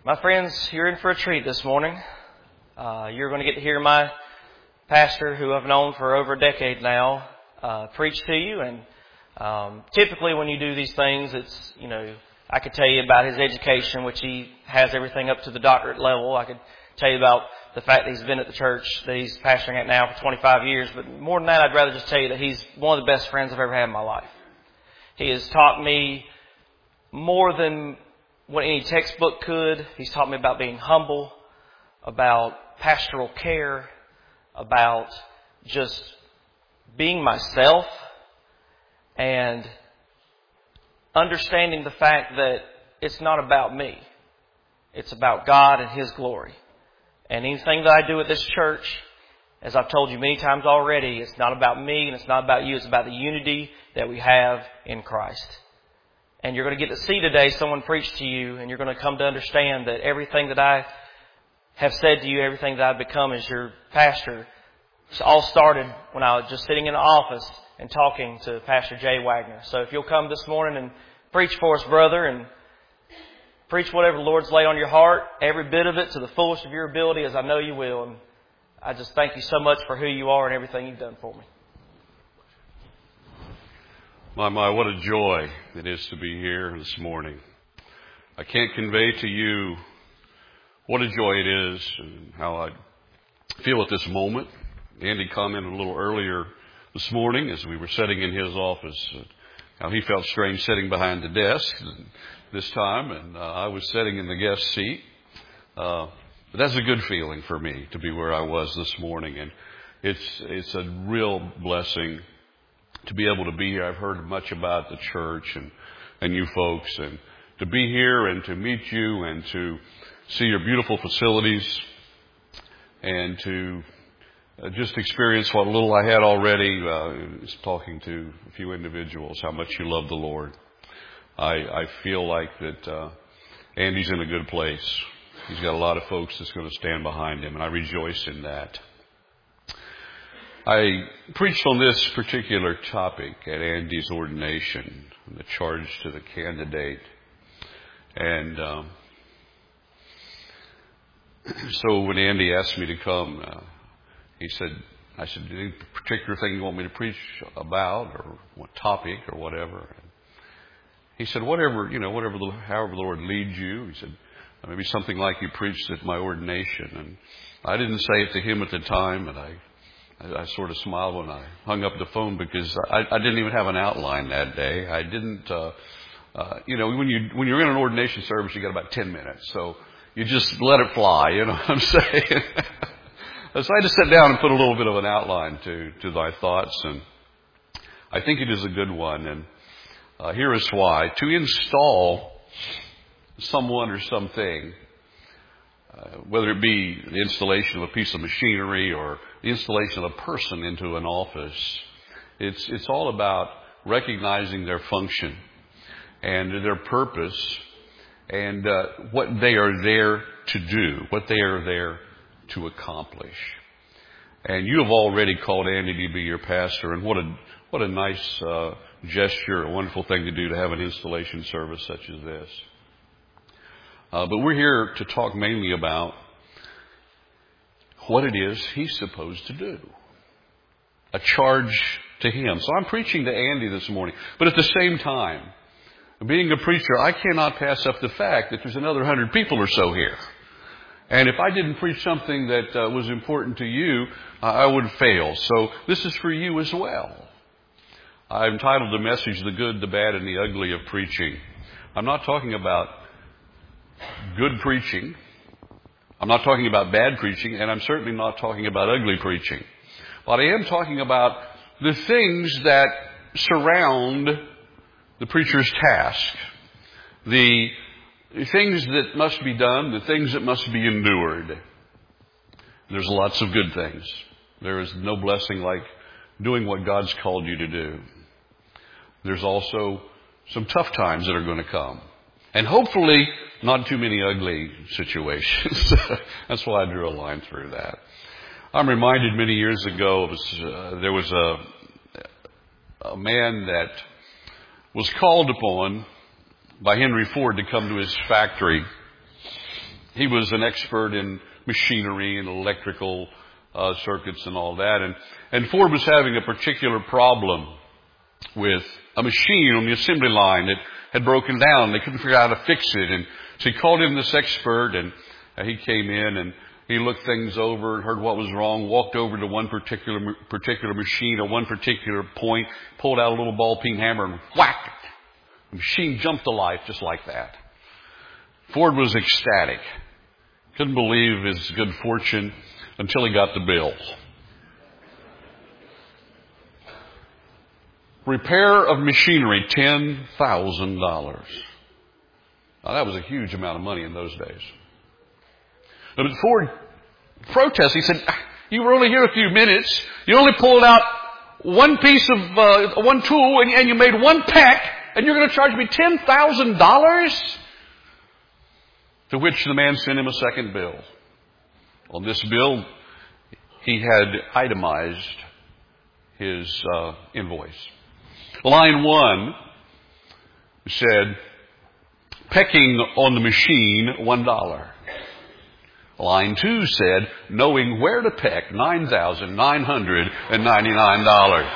My friends, you're in for a treat this morning. You're going to get to hear my pastor, who I've known for over a decade now, preach to you. And typically when you do these things, it's, I could tell you about his education, which he has everything up to the doctorate level. I could tell you about the fact that he's been at the church that he's pastoring at now for 25 years. But more than that, I'd rather just tell you that he's one of the best friends I've ever had in my life. He has taught me more than what any textbook could. He's taught me about being humble, about pastoral care, about just being myself, and understanding the fact that it's not about me. It's about God and His glory. And anything that I do at this church, as I've told you many times already, it's not about me and it's not about you. It's about the unity that we have in Christ. And you're going to get to see today someone preach to you, and you're going to come to understand that everything that I have said to you, everything that I've become as your pastor, it's all started when I was just sitting in the office and talking to Pastor Jay Wagner. So if you'll come this morning and preach for us, brother, and preach whatever the Lord's laid on your heart, every bit of it to the fullest of your ability, as I know you will. And I just thank you so much for who you are and everything you've done for me. My, what a joy it is to be here this morning. I can't convey to you what a joy it is and how I feel at this moment. Andy commented a little earlier this morning as we were sitting in his office how he felt strange sitting behind the desk this time, and I was sitting in the guest seat. But that's a good feeling for me to be where I was this morning, and it's a real blessing to be able to be here. I've heard much about the church and you folks, and to be here and to meet you and to see your beautiful facilities and to just experience what little I had already, talking to a few individuals, how much you love the Lord. I feel like that Andy's in a good place. He's got a lot of folks that's going to stand behind him, and I rejoice in that. I preached on this particular topic at Andy's ordination, the charge to the candidate. And so when Andy asked me to come, I said, any particular thing you want me to preach about, or what topic or whatever? And he said, however the Lord leads you. He said, maybe something like you preached at my ordination. And I didn't say it to him at the time, and I sort of smiled when I hung up the phone, because I didn't even have an outline that day. I didn't, when you're in an ordination service, you got about 10 minutes. So you just let it fly, you know what I'm saying? So I had to sit down and put a little bit of an outline to thy thoughts, and I think it is a good one. And here is why. To install someone or something, whether it be the installation of a piece of machinery or the installation of a person into an office, it's all about recognizing their function and their purpose and what they are there to do, what they are there to accomplish. And you have already called Andy to be your pastor, and what a nice gesture, a wonderful thing to do, to have an installation service such as this. But we're here to talk mainly about what it is he's supposed to do. A charge to him. So I'm preaching to Andy this morning. But at the same time, being a preacher, I cannot pass up the fact that there's another 100 people or so here. And if I didn't preach something that was important to you, I would fail. So this is for you as well. I've entitled the message, The Good, the Bad, and the Ugly of Preaching. I'm not talking about good preaching. I'm not talking about bad preaching, and I'm certainly not talking about ugly preaching. But I am talking about the things that surround the preacher's task, the things that must be done, the things that must be endured. There's lots of good things. There is no blessing like doing what God's called you to do. There's also some tough times that are going to come. And hopefully not too many ugly situations. That's why I drew a line through that. I'm reminded many years ago, there was a man that was called upon by Henry Ford to come to his factory He was an expert in machinery and electrical circuits and all that. And Ford was having a particular problem with a machine on the assembly line that had broken down. They couldn't figure out how to fix it. And so he called in this expert, and he came in and he looked things over and heard what was wrong, walked over to one particular machine at one particular point, pulled out a little ball-peen hammer and whacked it. The machine jumped to life just like that. Ford was ecstatic. Couldn't believe his good fortune until he got the bill. Repair of machinery, $10,000. Now, that was a huge amount of money in those days. But Ford protested. He said, you were only here a few minutes. You only pulled out one piece of one tool and you made one peck, and you're going to charge me $10,000? To which the man sent him a second bill. On this bill, he had itemized his invoice. Line 1 said, pecking on the machine, $1. Line 2 said, knowing where to peck, $9,999.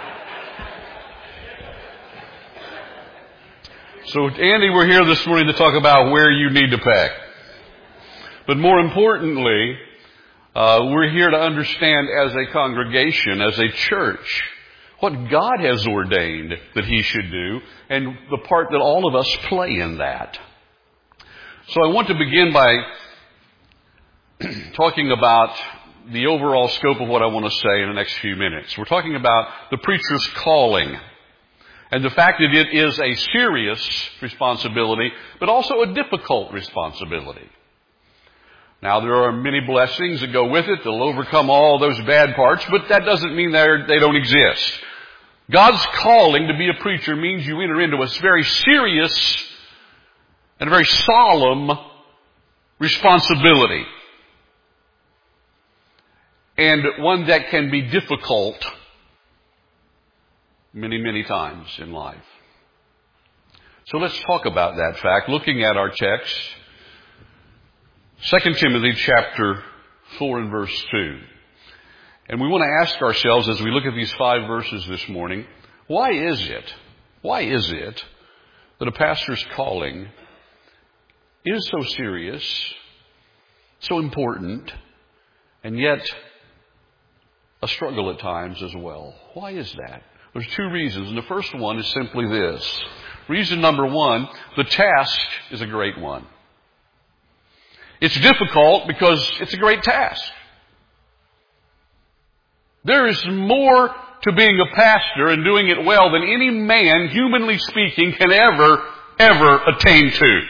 So, Andy, we're here this morning to talk about where you need to peck. But more importantly, we're here to understand as a congregation, as a church, what God has ordained that He should do and the part that all of us play in that. So I want to begin by talking about the overall scope of what I want to say in the next few minutes. We're talking about the preacher's calling and the fact that it is a serious responsibility, but also a difficult responsibility. Now, there are many blessings that go with it. They'll overcome all those bad parts, but that doesn't mean they don't exist. God's calling to be a preacher means you enter into a very serious and a very solemn responsibility. And one that can be difficult many, many times in life. So let's talk about that fact, looking at our text, 2 Timothy chapter 4 and verse 2. And we want to ask ourselves as we look at these 5 verses this morning, why is it that a pastor's calling is so serious, so important, and yet a struggle at times as well? Why is that? There's 2 reasons, and the first one is simply this. Reason number 1, the task is a great one. It's difficult because it's a great task. There is more to being a pastor and doing it well than any man, humanly speaking, can ever attain to.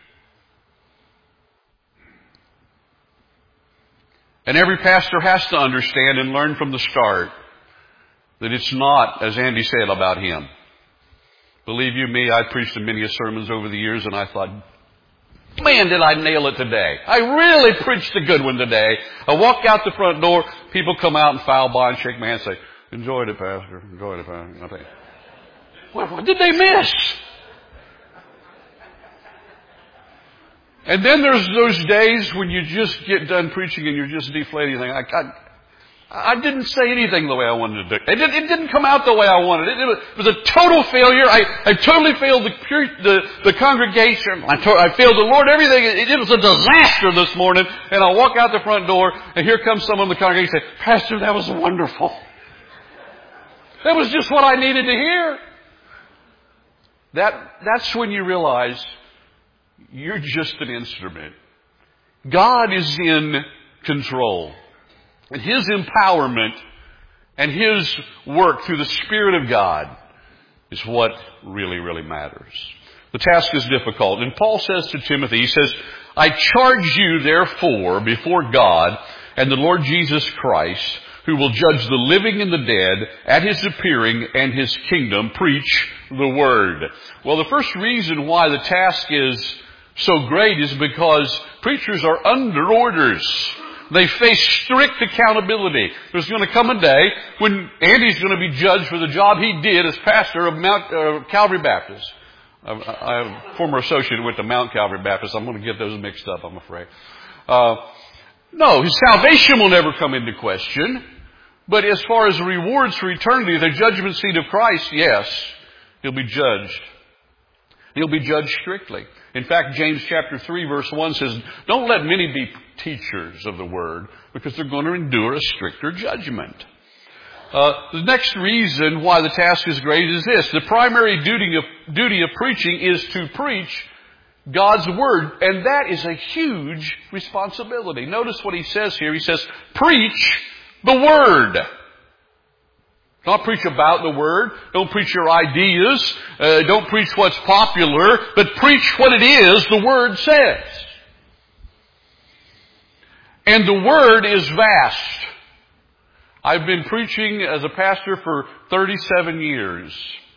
And every pastor has to understand and learn from the start that it's not, as Andy said, about him. Believe you me, I preached in many sermons over the years and I thought, man, did I nail it today. I really preached a good one today. I walk out the front door, people come out and file by and shake my hand and say, enjoyed it, Pastor. Enjoyed it, Pastor. I think, what did they miss? And then there's those days when you just get done preaching and you're just deflated. You think, I didn't say anything the way I wanted to do. It didn't come out the way I wanted. It was a total failure. I totally failed the congregation. I failed the Lord. Everything. It was a disaster this morning. And I walk out the front door, and here comes someone in the congregation and say, Pastor, that was wonderful. That was just what I needed to hear. That's when you realize you're just an instrument. God is in control. And His empowerment and His work through the Spirit of God is what really, really matters. The task is difficult. And Paul says to Timothy, he says, I charge you therefore before God and the Lord Jesus Christ, who will judge the living and the dead at His appearing and His kingdom, preach the word. Well, the first reason why the task is so great is because preachers are under orders. They face strict accountability. There's going to come a day when Andy's going to be judged for the job he did as pastor of Calvary Baptist. I have a former associate who went to Mount Calvary Baptist. I'm going to get those mixed up, I'm afraid. No, his salvation will never come into question. But as far as the rewards for eternity, the judgment seat of Christ, yes, he'll be judged. He'll be judged strictly. In fact, James chapter 3 verse 1 says, don't let many be teachers of the word, because they're going to endure a stricter judgment. The next reason why the task is great is this. The primary duty of preaching is to preach God's Word, and that is a huge responsibility. Notice what he says here. He says, preach the Word. Don't preach about the Word. Don't preach your ideas. Don't preach what's popular, but preach what it is the Word says. And the Word is vast. I've been preaching as a pastor for 37 years.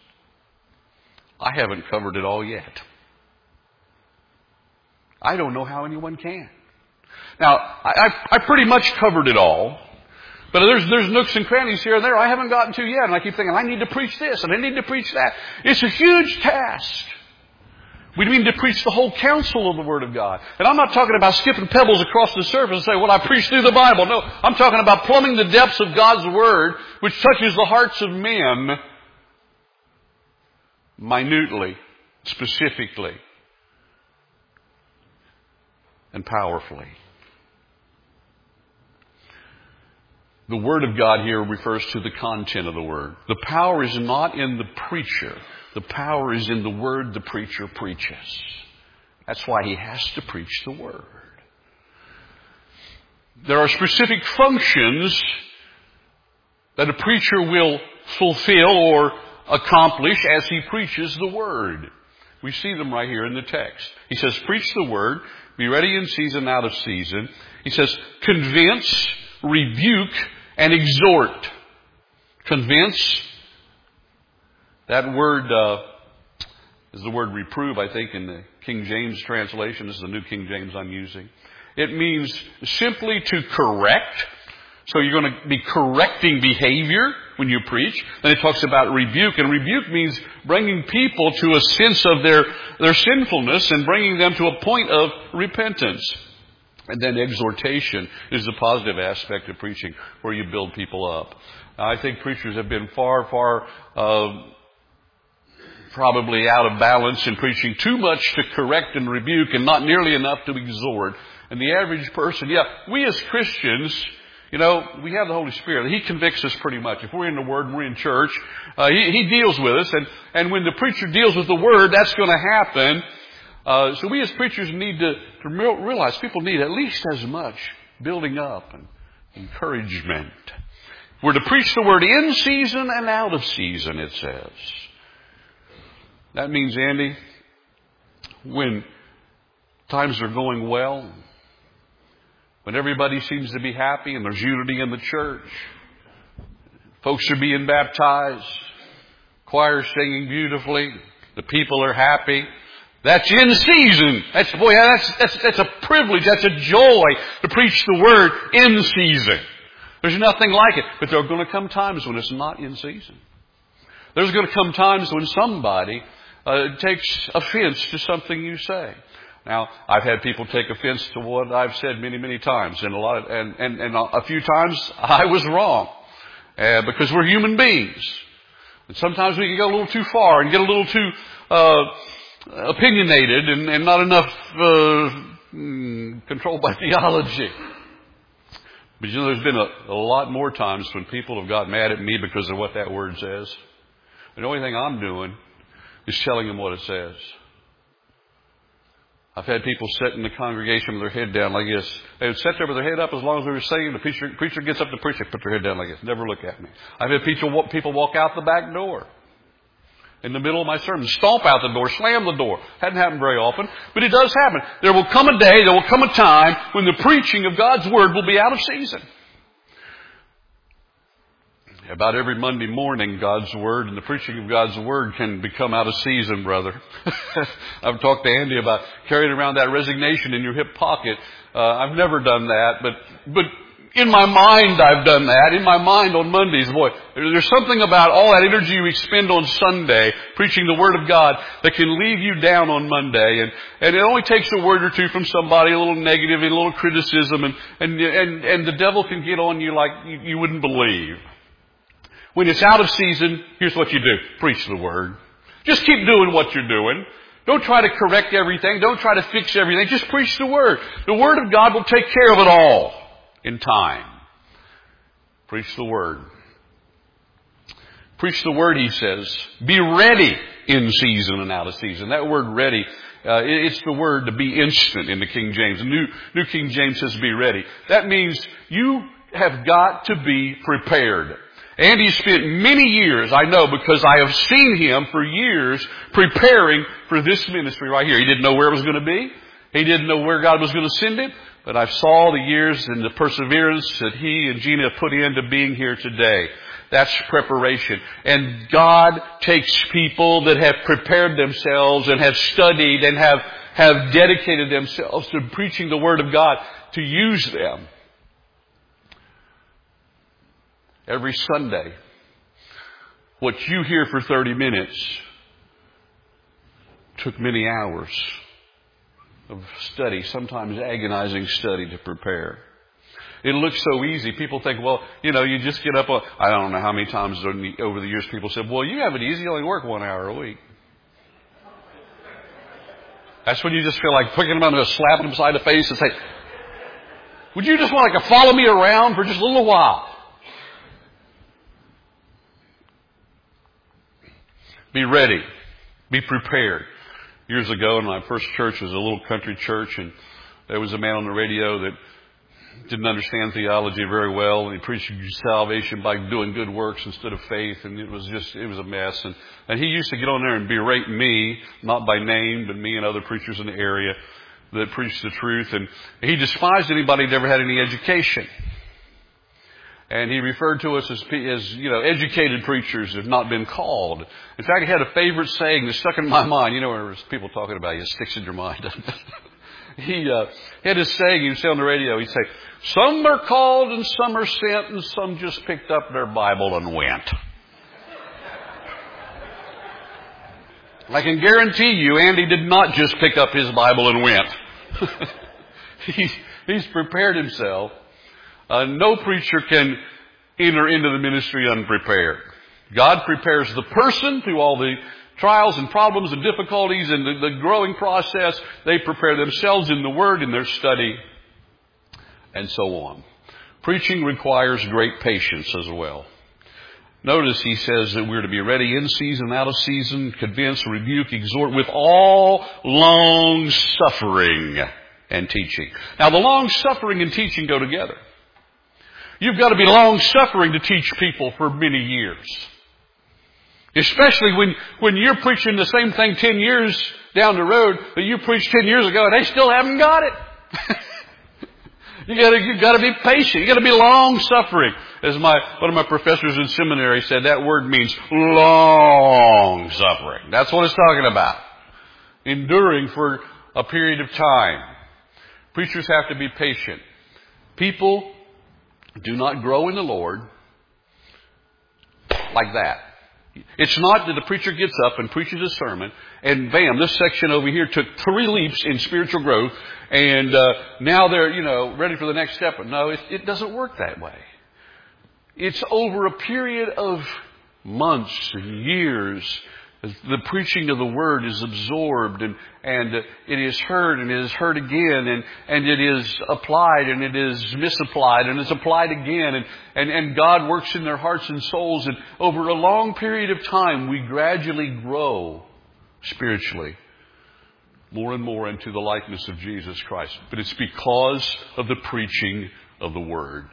I haven't covered it all yet. I don't know how anyone can. Now, I pretty much covered it all. But there's nooks and crannies here and there I haven't gotten to yet. And I keep thinking, I need to preach this and I need to preach that. It's a huge task. We need to preach the whole counsel of the Word of God. And I'm not talking about skipping pebbles across the surface and say, well, I preach through the Bible. No, I'm talking about plumbing the depths of God's Word, which touches the hearts of men minutely, specifically, and powerfully. The Word of God here refers to the content of the Word. The power is not in the preacher. The power is in the Word the preacher preaches. That's why he has to preach the Word. There are specific functions that a preacher will fulfill or accomplish as he preaches the Word. We see them right here in the text. He says, preach the Word, be ready in season, out of season. He says, convince, rebuke, and exhort. Convince. That word is the word reprove, I think, in the King James translation. This is the New King James I'm using. It means simply to correct. So you're going to be correcting behavior when you preach. Then it talks about rebuke. And rebuke means bringing people to a sense of their sinfulness and bringing them to a point of repentance. And then exhortation is the positive aspect of preaching, where you build people up. Now, I think preachers have been far probably out of balance in preaching too much to correct and rebuke and not nearly enough to exhort. And the average person, we as Christians, we have the Holy Spirit. He convicts us pretty much. If we're in the Word and we're in church, He deals with us. And when the preacher deals with the Word, that's going to happen. So we as preachers need to realize people need at least as much building up and encouragement. We're to preach the Word in season and out of season, it says. That means, Andy, when times are going well, when everybody seems to be happy and there's unity in the church, folks are being baptized, choir singing beautifully, the people are happy. That's in season. That's a privilege. That's a joy to preach the Word in season. There's nothing like it. But there are going to come times when it's not in season. There's going to come times when somebody takes offense to something you say. Now, I've had people take offense to what I've said many, many times, and a few times I was wrong, because we're human beings. And sometimes we can go a little too far and get a little too opinionated and not enough controlled by theology. But there's been a lot more times when people have got mad at me because of what that word says. And the only thing I'm doing is telling them what it says. I've had people sit in the congregation with their head down like this. They would sit there with their head up as long as they were singing. The preacher gets up to preach, they put their head down like this. Never look at me. I've had people walk out the back door in the middle of my sermon, stomp out the door, slam the door. Hadn't happened very often, but it does happen. There will come a day, there will come a time when the preaching of God's Word will be out of season. About every Monday morning, God's Word and the preaching of God's Word can become out of season, brother. I've talked to Andy about carrying around that resignation in your hip pocket. I've never done that, but In my mind, I've done that. In my mind on Mondays, boy, there's something about all that energy you expend on Sunday preaching the Word of God that can leave you down on Monday. And it only takes a word or two from somebody, a little negative, a little criticism, and the devil can get on you like you wouldn't believe. When it's out of season, here's what you do. Preach the Word. Just keep doing what you're doing. Don't try to correct everything. Don't try to fix everything. Just preach the Word. The Word of God will take care of it all in time. Preach the Word. Preach the Word, he says. Be ready in season and out of season. That word ready, it's the word to be instant in the King James. The New King James says be ready. That means you have got to be prepared. Andy spent many years, I know, because I have seen him for years preparing for this ministry right here. He didn't know where it was going to be. He didn't know where God was going to send him. But I saw the years and the perseverance that he and Gina put into being here today. That's preparation. And God takes people that have prepared themselves and have studied and have dedicated themselves to preaching the Word of God to use them. Every Sunday, what you hear for 30 minutes took many hours of study, sometimes agonizing study to prepare. It looks so easy. People think, well, you just get up. I don't know how many times over the years people said, well, you have it easy. You only work 1 hour a week. That's when you just feel like picking them up and slapping them beside the face and say, would you just want to follow me around for just a little while? Be ready. Be prepared. Years ago, in my first church was a little country church, and there was a man on the radio that didn't understand theology very well, and he preached salvation by doing good works instead of faith, and it was a mess. And he used to get on there and berate me, not by name, but me and other preachers in the area that preached the truth. And he despised anybody that ever had any education. And he referred to us as educated preachers have not been called. In fact, he had a favorite saying that stuck in my mind. There's people talking about it, it sticks in your mind. He had this saying, he would say on the radio, he'd say, some are called and some are sent and some just picked up their Bible and went. I can guarantee you, Andy did not just pick up his Bible and went. He's prepared himself. No preacher can enter into the ministry unprepared. God prepares the person through all the trials and problems and difficulties and the growing process. They prepare themselves in the Word, in their study, and so on. Preaching requires great patience as well. Notice he says that we're to be ready in season, out of season, convince, rebuke, exhort with all long suffering and teaching. Now, the long suffering and teaching go together. You've got to be long-suffering to teach people for many years. Especially when you're preaching the same thing 10 years down the road that you preached 10 years ago and they still haven't got it. You've got to be patient. You've got to be long-suffering. As one of my professors in seminary said, that word means long-suffering. That's what it's talking about. Enduring for a period of time. Preachers have to be patient. People do not grow in the Lord like that. It's not that the preacher gets up and preaches a sermon and bam, this section over here took 3 leaps in spiritual growth and now they're, ready for the next step. No, it doesn't work that way. It's over a period of months and years. The preaching of the Word is absorbed and it is heard and it is heard again and it is applied and it is misapplied and it's applied again and God works in their hearts and souls, and over a long period of time we gradually grow spiritually more and more into the likeness of Jesus Christ. But it's because of the preaching of the Word.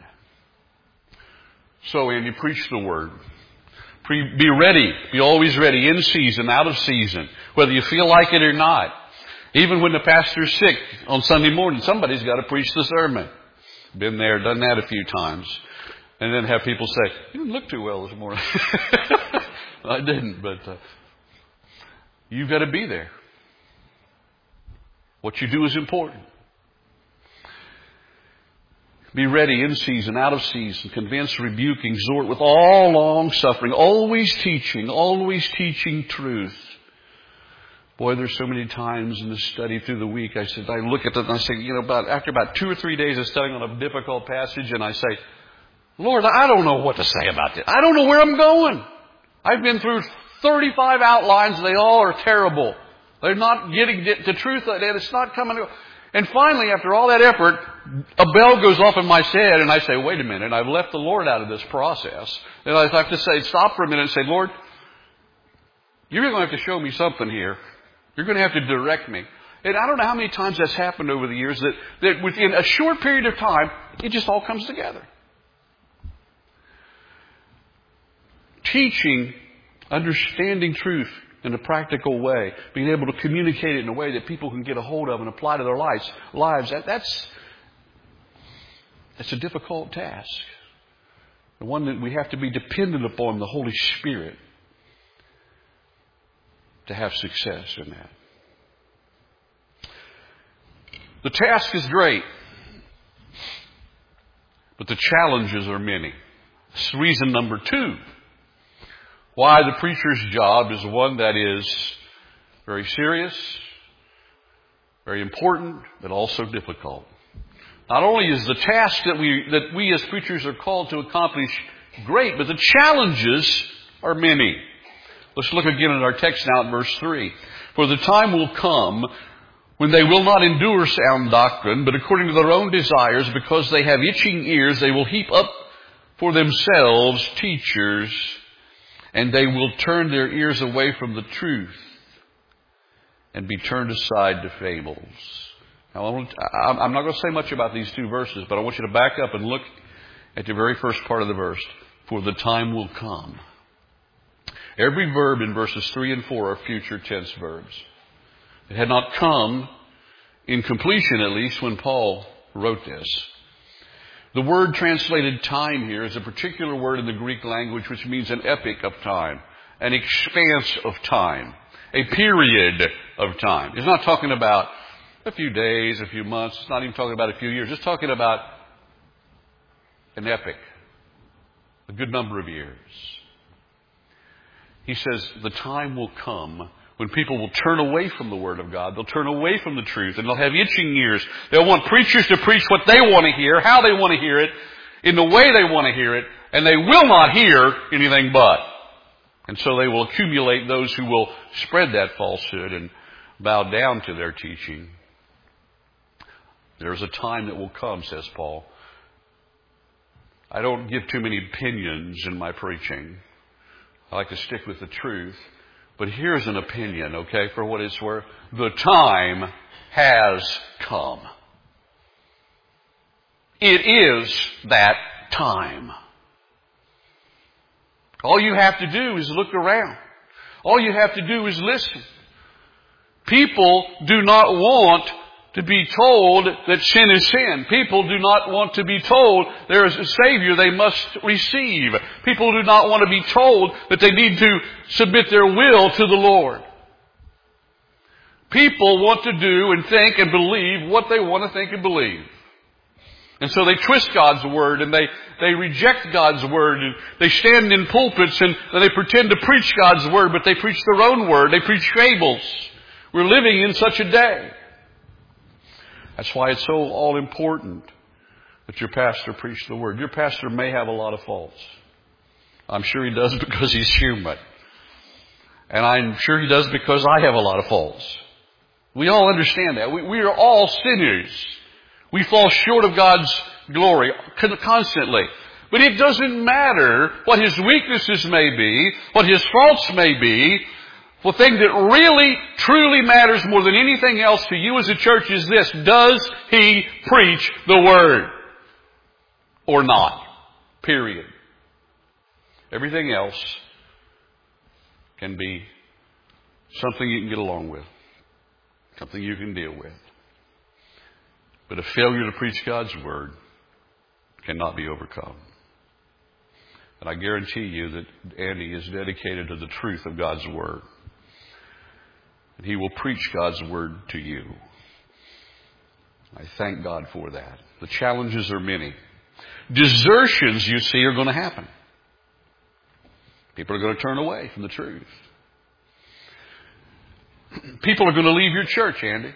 So, Andy, preach the Word. Be ready. Be always ready. In season, out of season. Whether you feel like it or not. Even when the pastor's sick on Sunday morning, somebody's got to preach the sermon. Been there, done that a few times. And then have people say, you didn't look too well this morning. I didn't, but you've got to be there. What you do is important. Be ready in season, out of season, convince, rebuke, exhort with all long suffering, always teaching truth. Boy, there's so many times in the study through the week, I look at it and I say, after about 2 or 3 days of studying on a difficult passage, and I say, Lord, I don't know what to say about this. I don't know where I'm going. I've been through 35 outlines, and they all are terrible. They're not getting the truth, and it's not coming. And finally, after all that effort, a bell goes off in my head, and I say, wait a minute, I've left the Lord out of this process. And I have to say, stop for a minute and say, Lord, you're going to have to show me something here. You're going to have to direct me. And I don't know how many times that's happened over the years that within a short period of time, it just all comes together. Teaching, understanding truth in a practical way, being able to communicate it in a way that people can get a hold of and apply to their lives, that's a difficult task. The one that we have to be dependent upon the Holy Spirit to have success in that. The task is great, but the challenges are many. That's reason number 2 why the preacher's job is one that is very serious, very important, but also difficult. Not only is the task that we as preachers are called to accomplish great, but the challenges are many. Let's look again at our text now at verse 3. For the time will come when they will not endure sound doctrine, but according to their own desires, because they have itching ears, they will heap up for themselves teachers, and they will turn their ears away from the truth and be turned aside to fables. Now, I'm not going to say much about these 2 verses, but I want you to back up and look at the very first part of the verse. For the time will come. Every verb in verses 3 and 4 are future tense verbs. It had not come in completion, at least, when Paul wrote this. The word translated time here is a particular word in the Greek language which means an epoch of time, an expanse of time, a period of time. It's not talking about a few days, a few months. It's not even talking about a few years. It's talking about an epoch, a good number of years. He says the time will come when people will turn away from the Word of God. They'll turn away from the truth, and they'll have itching ears. They'll want preachers to preach what they want to hear, how they want to hear it, in the way they want to hear it, and they will not hear anything but. And so they will accumulate those who will spread that falsehood and bow down to their teaching. There's a time that will come, says Paul. I don't give too many opinions in my preaching. I like to stick with the truth. But here's an opinion, okay, for what it's worth. The time has come. It is that time. All you have to do is look around. All you have to do is listen. People do not want to be told that sin is sin. People do not want to be told there is a Savior they must receive. People do not want to be told that they need to submit their will to the Lord. People want to do and think and believe what they want to think and believe. And so they twist God's Word and they reject God's Word and they stand in pulpits and they pretend to preach God's Word, but they preach their own word. They preach fables. We're living in such a day. That's why it's so all important that your pastor preach the Word. Your pastor may have a lot of faults. I'm sure he does because he's human. And I'm sure he does because I have a lot of faults. We all understand that. We are all sinners. We fall short of God's glory constantly. But it doesn't matter what his weaknesses may be, what his faults may be. The thing that really, truly matters more than anything else to you as a church is this. Does he preach the Word? Or not? Period. Everything else can be something you can get along with. Something you can deal with. But a failure to preach God's Word cannot be overcome. And I guarantee you that Andy is dedicated to the truth of God's Word. And he will preach God's Word to you. I thank God for that. The challenges are many. Desertions, you see, are going to happen. People are going to turn away from the truth. People are going to leave your church, Andy.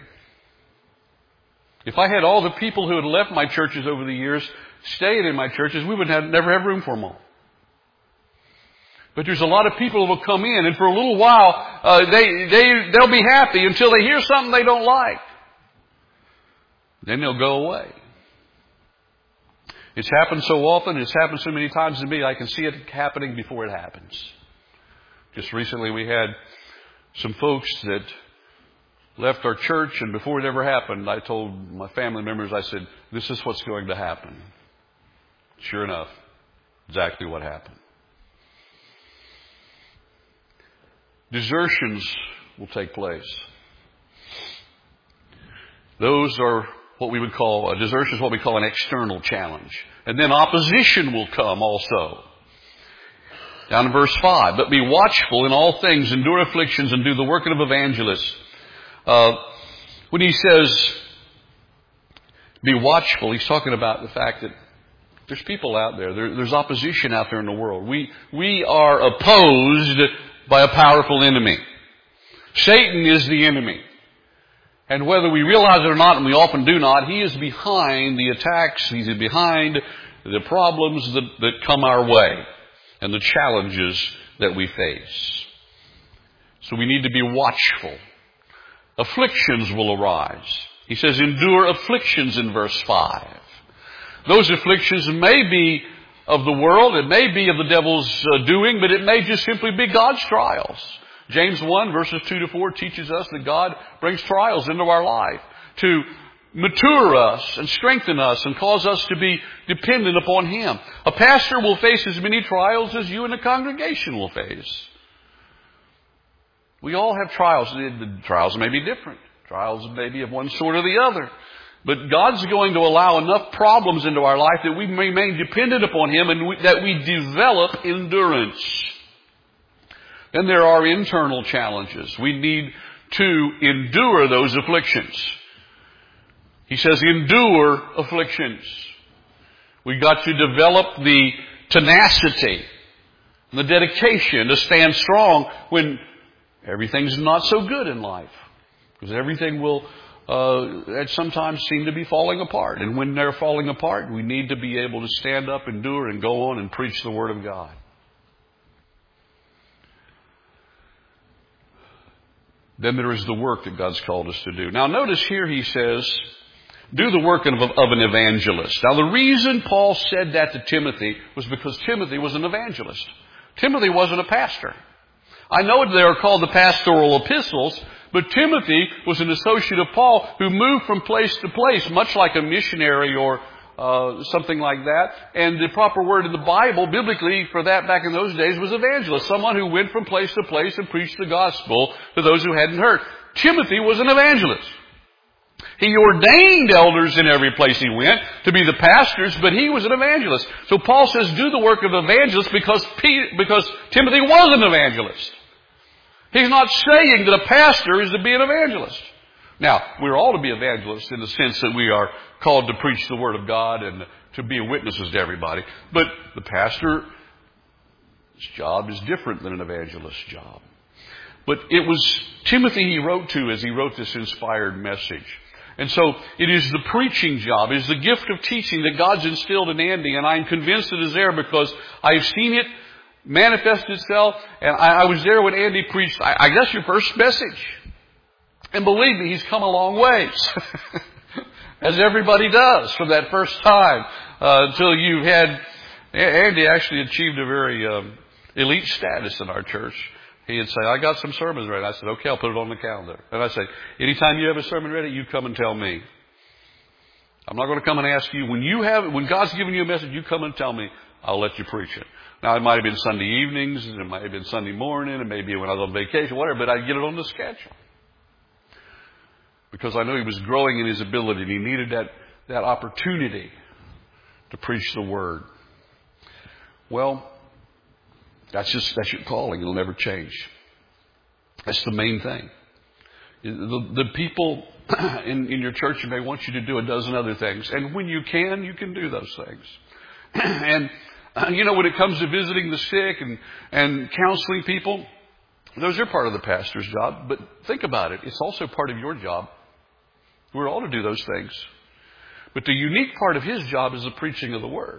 If I had all the people who had left my churches over the years staying in my churches, we would never have room for them all. But there's a lot of people who will come in, and for a little while, they'll be happy until they hear something they don't like. Then they'll go away. It's happened so often, it's happened so many times to me, I can see it happening before it happens. Just recently we had some folks that left our church, and before it ever happened, I told my family members, I said, this is what's going to happen. Sure enough, exactly what happened. Desertions will take place. Those are what we would call, a desertion is what we call an external challenge. And then opposition will come also. Down in verse 5, but be watchful in all things, endure afflictions, and do the work of evangelists. When he says, be watchful, he's talking about the fact that there's people out there. There's opposition out there in the world. We are opposed by a powerful enemy. Satan is the enemy. And whether we realize it or not, and we often do not, he is behind the attacks, he's behind the problems that come our way and the challenges that we face. So we need to be watchful. Afflictions will arise. He says, endure afflictions in verse 5. Those afflictions may be of the world, it may be of the devil's doing, but it may just simply be God's trials. James 1 verses 2 to 4 teaches us that God brings trials into our life to mature us and strengthen us and cause us to be dependent upon Him. A pastor will face as many trials as you and the congregation will face. We all have trials. The trials may be different. Trials may be of one sort or the other. But God's going to allow enough problems into our life that we remain dependent upon Him and that we develop endurance. Then there are internal challenges. We need to endure those afflictions. He says, endure afflictions. We've got to develop the tenacity and the dedication to stand strong when everything's not so good in life. Because everything will sometimes seem to be falling apart. And when they're falling apart, we need to be able to stand up, endure, and go on and preach the Word of God. Then there is the work that God's called us to do. Now notice here he says, do the work of an evangelist. Now the reason Paul said that to Timothy was because Timothy was an evangelist. Timothy wasn't a pastor. I know they are called the pastoral epistles, but Timothy was an associate of Paul who moved from place to place, much like a missionary or something like that. And the proper word in the Bible, biblically, for that back in those days was evangelist. Someone who went from place to place and preached the gospel to those who hadn't heard. Timothy was an evangelist. He ordained elders in every place he went to be the pastors, but he was an evangelist. So Paul says, do the work of evangelist because Timothy was an evangelist. He's not saying that a pastor is to be an evangelist. Now, we're all to be evangelists in the sense that we are called to preach the Word of God and to be witnesses to everybody. But the pastor's job is different than an evangelist's job. But it was Timothy he wrote to as he wrote this inspired message. And so it is the preaching job, it is the gift of teaching that God's instilled in Andy, and I'm convinced it is there because I've seen it manifest itself, and I was there when Andy preached, I guess, your first message. And believe me, he's come a long ways, as everybody does from that first time until you've had. Andy actually achieved a very elite status in our church. He'd say, I got some sermons ready. I said, okay, I'll put it on the calendar. And I say, anytime you have a sermon ready, you come and tell me. I'm not going to come and ask you. When God's given you a message, you come and tell me. I'll let you preach it. Now, it might have been Sunday evenings, and it might have been Sunday morning, and maybe when I was on vacation, whatever, but I'd get it on the schedule. Because I knew he was growing in his ability, and he needed that opportunity to preach the Word. Well, that's your calling. It'll never change. That's the main thing. The people in your church may want you to do a dozen other things. And when you can do those things. And, when it comes to visiting the sick and counseling people, those are part of the pastor's job. But think about it. It's also part of your job. We're all to do those things. But the unique part of his job is the preaching of the Word.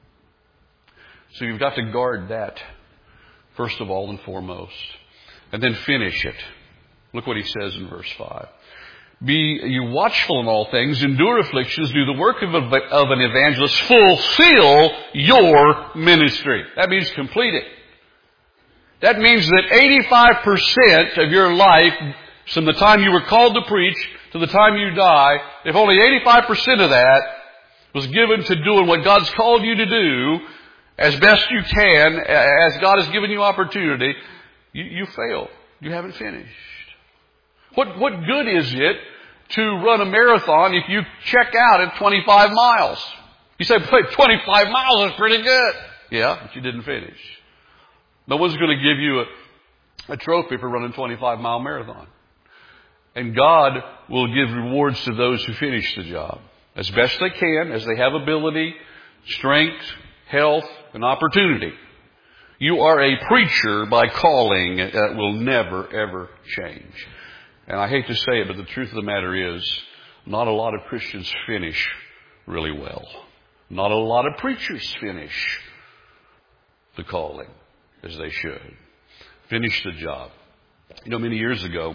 So you've got to guard that, first of all and foremost. And then finish it. Look what he says in verse 5. Be you watchful in all things, endure afflictions, do the work of an evangelist, fulfill your ministry. That means complete it. That means that 85% of your life, from the time you were called to preach to the time you die, if only 85% of that was given to doing what God's called you to do as best you can, as God has given you opportunity, you fail. You haven't finished. What good is it to run a marathon if you check out at 25 miles? You say, "But 25 miles is pretty good." Yeah, but you didn't finish. No one's going to give you a trophy for running a 25-mile marathon. And God will give rewards to those who finish the job as best they can, as they have ability, strength, health, and opportunity. You are a preacher by calling that will never, ever change. And I hate to say it, but the truth of the matter is, not a lot of Christians finish really well. Not a lot of preachers finish the calling as they should. Finish the job. Many years ago,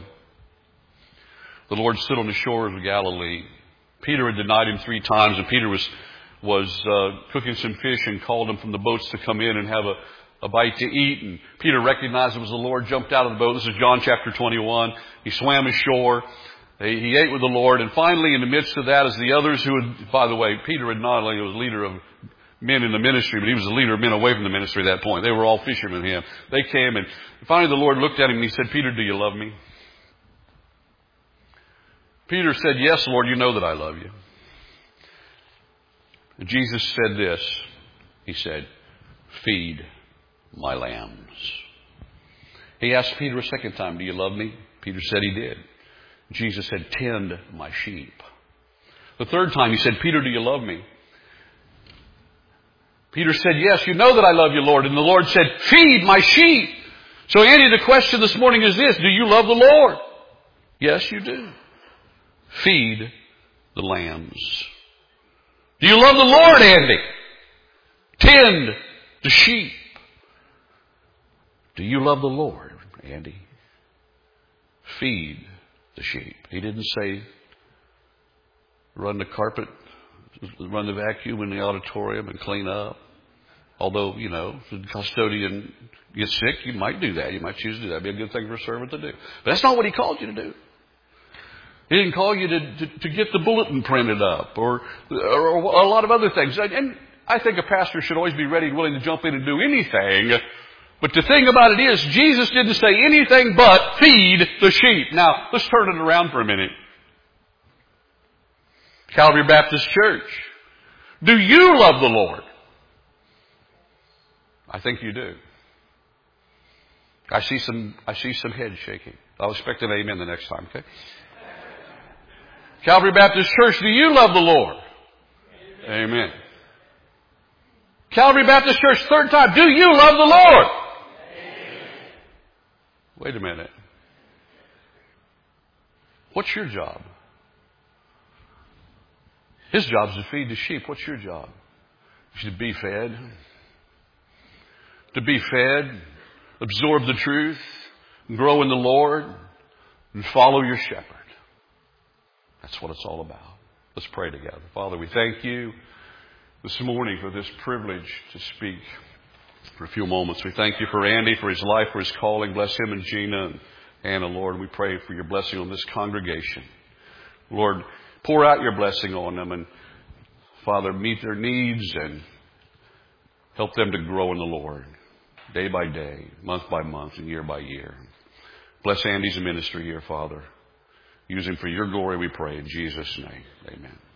the Lord stood on the shores of Galilee. Peter had denied him 3 times, and Peter was cooking some fish and called him from the boats to come in and have a bite to eat. And Peter recognized it was the Lord, jumped out of the boat. This is John chapter 21. He swam ashore. He ate with the Lord. And finally, in the midst of that, as the others who had, by the way, Peter had not only was leader of men in the ministry, but he was the leader of men away from the ministry at that point. They were all fishermen him. They came, and finally the Lord looked at him and he said, "Peter, do you love me?" Peter said, "Yes, Lord, you know that I love you." And Jesus said this. He said, "Feed my lambs." He asked Peter a second time, "Do you love me?" Peter said he did. Jesus said, "Tend my sheep." The third time he said, "Peter, do you love me?" Peter said, "Yes, you know that I love you, Lord." And the Lord said, "Feed my sheep." So Andy, the question this morning is this: do you love the Lord? Yes, you do. Feed the lambs. Do you love the Lord, Andy? Tend the sheep. Do you love the Lord, Andy? Feed the sheep. He didn't say run the carpet, run the vacuum in the auditorium and clean up. Although, if the custodian gets sick, you might do that. You might choose to do that. It'd be a good thing for a servant to do. But that's not what he called you to do. He didn't call you to get the bulletin printed up or a lot of other things. And I think a pastor should always be ready and willing to jump in and do anything. But the thing about it is, Jesus didn't say anything but feed the sheep. Now, let's turn it around for a minute. Calvary Baptist Church, do you love the Lord? I think you do. I see some heads shaking. I'll expect an amen the next time, okay? Calvary Baptist Church, do you love the Lord? Amen. Calvary Baptist Church, third time, do you love the Lord? Amen. Wait a minute. What's your job? His job is to feed the sheep. What's your job? It's to be fed. To be fed, absorb the truth, grow in the Lord, and follow your shepherd. That's what it's all about. Let's pray together. Father, we thank you this morning for this privilege to speak for a few moments. We thank you for Andy, for his life, for his calling. Bless him and Gina and Anna, Lord. We pray for your blessing on this congregation. Lord, pour out your blessing on them and, Father, meet their needs and help them to grow in the Lord day by day, month by month, and year by year. Bless Andy's ministry here, Father. Use him for your glory, we pray. In Jesus' name, amen.